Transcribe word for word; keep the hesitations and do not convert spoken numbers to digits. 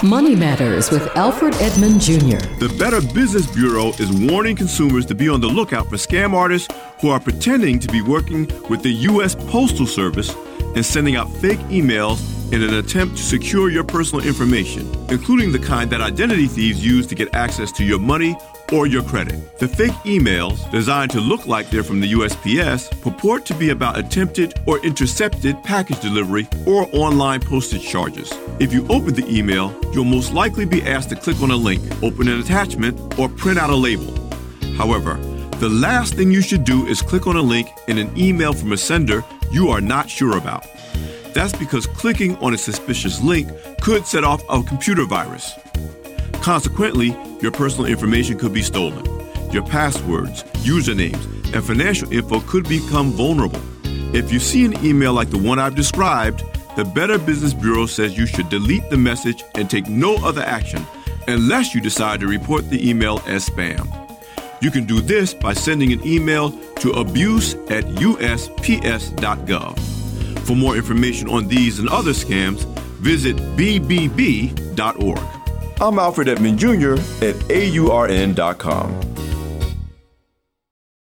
Money Matters with Alfred Edmond Junior The Better Business Bureau is warning consumers to be on the lookout for scam artists who are pretending to be working with the U S Postal Service and sending out fake emails in an attempt to secure your personal information, including the kind that identity thieves use to get access to your money or your credit. The fake emails, designed to look like they're from the U S P S, purport to be about attempted or intercepted package delivery or online postage charges. If you open the email, you'll most likely be asked to click on a link, open an attachment, or print out a label. However, the last thing you should do is click on a link in an email from a sender you are not sure about. That's because clicking on a suspicious link could set off a computer virus. Consequently, your personal information could be stolen. Your passwords, usernames, and financial info could become vulnerable. If you see an email like the one I've described, the Better Business Bureau says you should delete the message and take no other action unless you decide to report the email as spam. You can do this by sending an email to abuse at U S P S dot gov. For more information on these and other scams, visit B B B dot org. I'm Alfred Edmond Junior at A U R N dot com.